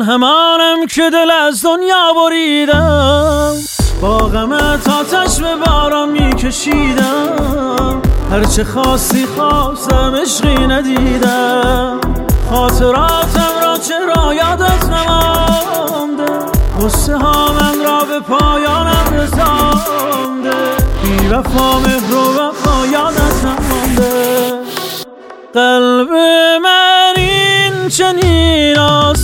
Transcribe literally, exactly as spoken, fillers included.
همانم که دل از دنیا بریدم، با غمت آتش به باران میکشیدم، هرچه خواستی خواستم عشقی ندیدم، خاطراتم را چرا یادت نمانده، غصه ها من را به پایانم رسانده، بی وفا مهر و وفا یادت نمانده. قلب من این چنین